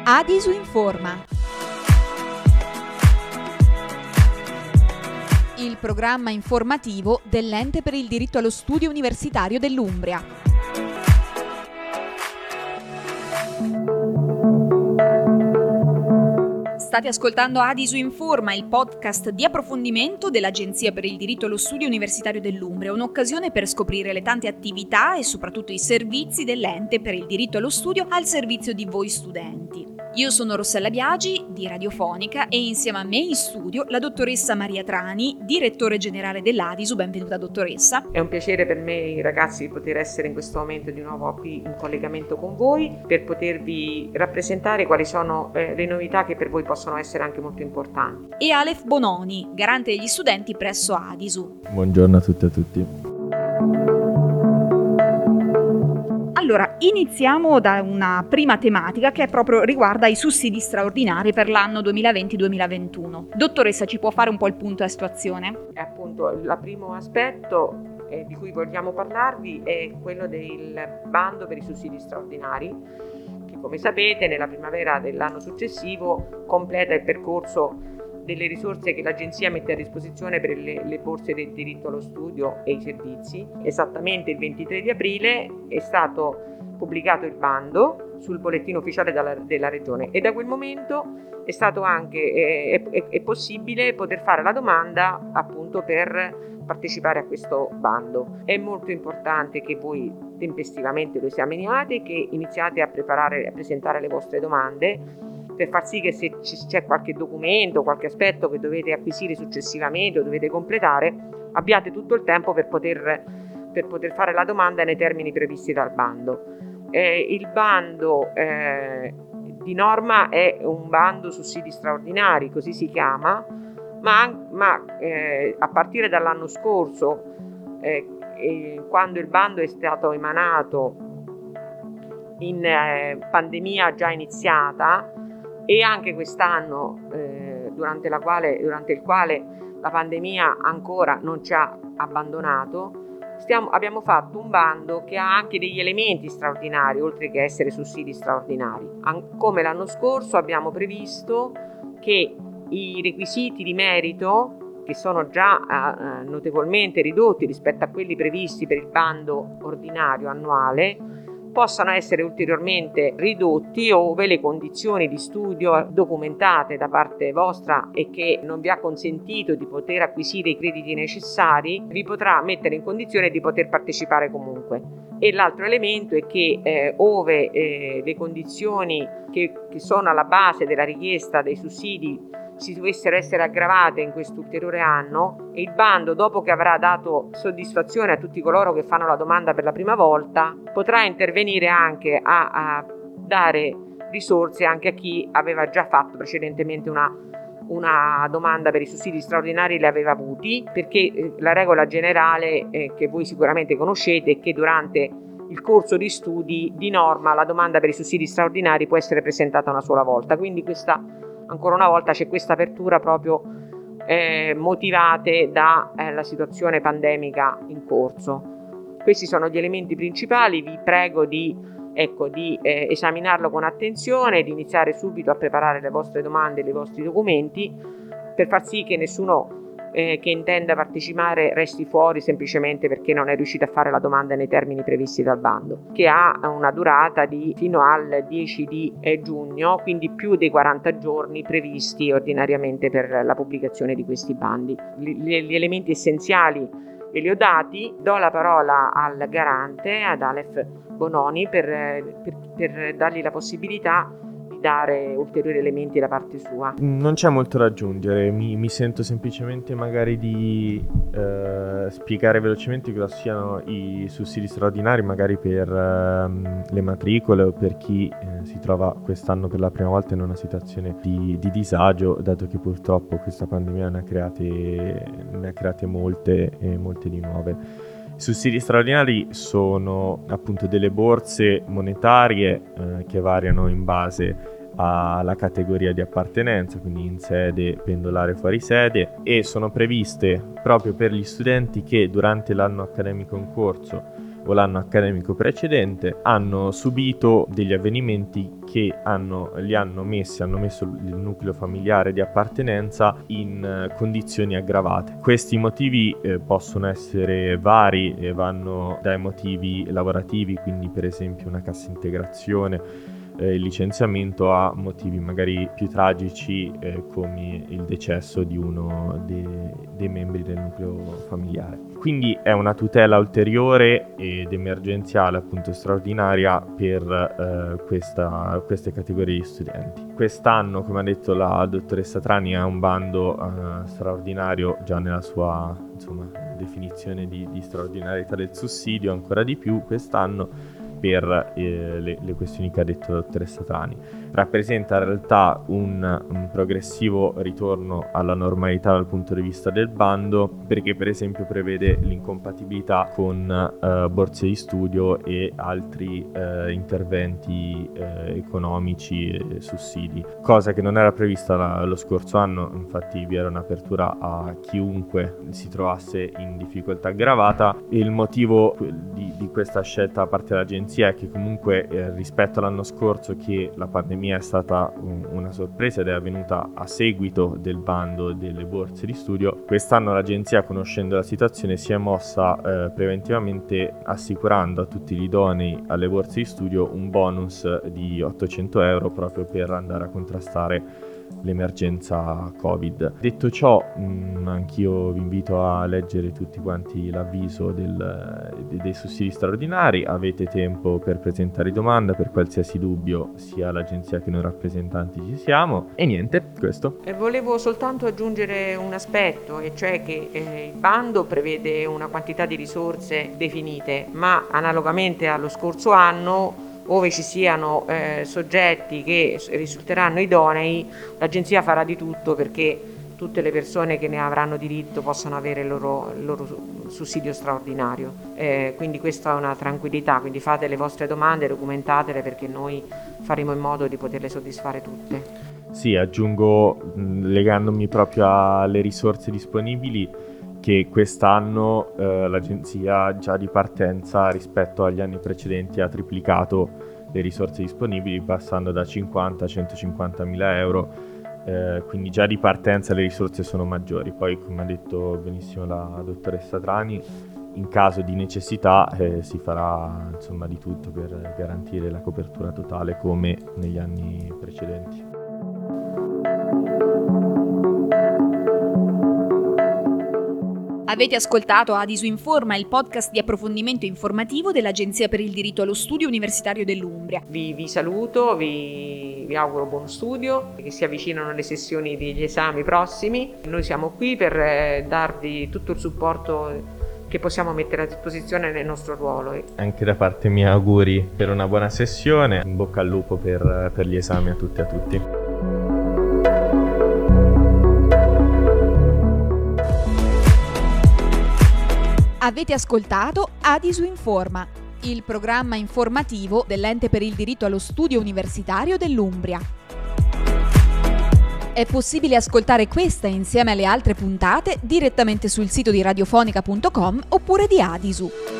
Adisu Informa. Il programma informativo dell'Ente per il diritto allo studio universitario dell'Umbria. State ascoltando Adisu Informa, il podcast di approfondimento dell'Agenzia per il diritto allo studio universitario dell'Umbria, un'occasione per scoprire le tante attività e soprattutto i servizi dell'Ente per il diritto allo studio al servizio di voi studenti. Io sono Rossella Biagi di Radiofonica e insieme a me in studio la dottoressa Maria Trani, direttore generale dell'Adisu. Benvenuta dottoressa. È un piacere per me ragazzi poter essere in questo momento di nuovo qui in collegamento con voi per potervi rappresentare quali sono le novità che per voi possono essere anche molto importanti. E Alef Bononi, garante degli studenti presso Adisu. Buongiorno a tutte e a tutti. Allora, iniziamo da una prima tematica che proprio riguarda i sussidi straordinari per l'anno 2020-2021. Dottoressa, ci può fare un po' il punto della situazione? Appunto, il primo aspetto di cui vogliamo parlarvi è quello del bando per i sussidi straordinari, che come sapete nella primavera dell'anno successivo completa il percorso delle risorse che l'Agenzia mette a disposizione per le borse del diritto allo studio e i servizi. Esattamente il 23 di aprile è stato pubblicato il bando sul bollettino ufficiale della Regione e da quel momento è stato anche è possibile poter fare la domanda appunto per partecipare a questo bando. È molto importante che voi tempestivamente lo esaminiate e che iniziate a presentare le vostre domande, per far sì che se c'è qualche documento, qualche aspetto che dovete acquisire successivamente o dovete completare, abbiate tutto il tempo per poter fare la domanda nei termini previsti dal bando. Il bando di norma è un bando sussidi straordinari, così si chiama, ma a partire dall'anno scorso, quando il bando è stato emanato in pandemia già iniziata, e anche quest'anno durante il quale la pandemia ancora non ci ha abbandonato, abbiamo fatto un bando che ha anche degli elementi straordinari oltre che essere sussidi straordinari. Come l'anno scorso abbiamo previsto che i requisiti di merito, che sono già notevolmente ridotti rispetto a quelli previsti per il bando ordinario annuale, possano essere ulteriormente ridotti ove le condizioni di studio documentate da parte vostra e che non vi ha consentito di poter acquisire i crediti necessari vi potrà mettere in condizione di poter partecipare comunque. E l'altro elemento è che ove le condizioni che sono alla base della richiesta dei sussidi si dovessero essere aggravate in questo ulteriore anno, e il bando, dopo che avrà dato soddisfazione a tutti coloro che fanno la domanda per la prima volta, potrà intervenire anche a dare risorse anche a chi aveva già fatto precedentemente una domanda per i sussidi straordinari, li aveva avuti, perché la regola generale che voi sicuramente conoscete è che durante il corso di studi di norma la domanda per i sussidi straordinari può essere presentata una sola volta, quindi ancora una volta c'è questa apertura proprio motivate dalla situazione pandemica in corso. Questi sono gli elementi principali, vi prego di esaminarlo con attenzione, di iniziare subito a preparare le vostre domande e i vostri documenti per far sì che nessuno che intenda partecipare resti fuori semplicemente perché non è riuscito a fare la domanda nei termini previsti dal bando, che ha una durata fino al 10 di giugno, quindi più dei 40 giorni previsti ordinariamente per la pubblicazione di questi bandi. Gli elementi essenziali ve li ho dati, do la parola al garante, ad Alef Bononi, per dargli la possibilità dare ulteriori elementi da parte sua. Non c'è molto da aggiungere, mi sento semplicemente magari di spiegare velocemente cosa siano i sussidi straordinari, magari per le matricole o per chi si trova quest'anno per la prima volta in una situazione di disagio, dato che purtroppo questa pandemia ne ha create molte e molte di nuove. I sussidi straordinari sono appunto delle borse monetarie che variano in base alla categoria di appartenenza, quindi in sede, pendolare, fuori sede, e sono previste proprio per gli studenti che durante l'anno accademico in corso o l'anno accademico precedente hanno subito degli avvenimenti che hanno messo il nucleo familiare di appartenenza in condizioni aggravate. Questi motivi possono essere vari e vanno dai motivi lavorativi, quindi per esempio una cassa integrazione, il licenziamento, a motivi magari più tragici come il decesso di uno dei membri del nucleo familiare. Quindi è una tutela ulteriore ed emergenziale, appunto straordinaria, per queste categorie di studenti. Quest'anno, come ha detto la dottoressa Trani, è un bando straordinario già nella sua definizione di straordinarietà del sussidio, ancora di più quest'anno per le questioni che ha detto la dottoressa Trani. Rappresenta in realtà un progressivo ritorno alla normalità dal punto di vista del bando, perché per esempio prevede l'incompatibilità con borse di studio e altri interventi economici e sussidi, cosa che non era prevista lo scorso anno. Infatti vi era un'apertura a chiunque si trovasse in difficoltà aggravata, e il motivo di questa scelta da parte dell'agenzia è che comunque rispetto all'anno scorso, che la pandemia è stata una sorpresa ed è avvenuta a seguito del bando delle borse di studio, quest'anno l'agenzia, conoscendo la situazione, si è mossa preventivamente, assicurando a tutti gli idonei alle borse di studio un bonus di 800 euro proprio per andare a contrastare l'emergenza Covid. Detto ciò, anch'io vi invito a leggere tutti quanti l'avviso dei sussidi straordinari. Avete tempo per presentare domanda per qualsiasi dubbio, sia l'agenzia che noi rappresentanti ci siamo. E niente, questo. Volevo soltanto aggiungere un aspetto, e cioè che il bando prevede una quantità di risorse definite, ma analogamente allo scorso anno, ove ci siano soggetti che risulteranno idonei, l'agenzia farà di tutto perché tutte le persone che ne avranno diritto possano avere il loro sussidio straordinario. Quindi questa è una tranquillità, quindi fate le vostre domande, documentatele, perché noi faremo in modo di poterle soddisfare tutte. Sì, aggiungo, legandomi proprio alle risorse disponibili, che quest'anno l'agenzia già di partenza rispetto agli anni precedenti ha triplicato le risorse disponibili, passando da 50 a 150 mila euro, quindi già di partenza le risorse sono maggiori. Poi, come ha detto benissimo la dottoressa Trani, in caso di necessità si farà di tutto per garantire la copertura totale come negli anni precedenti. Avete ascoltato Adisu Informa, il podcast di approfondimento informativo dell'Agenzia per il diritto allo studio universitario dell'Umbria. Vi saluto, vi auguro buon studio, che si avvicinano le sessioni degli esami prossimi. Noi siamo qui per darvi tutto il supporto che possiamo mettere a disposizione nel nostro ruolo. Anche da parte mia auguri per una buona sessione, in bocca al lupo per gli esami a tutti e a tutti. Avete ascoltato Adisu Informa, il programma informativo dell'Ente per il diritto allo studio universitario dell'Umbria. È possibile ascoltare questa insieme alle altre puntate direttamente sul sito di radiofonica.com oppure di Adisu.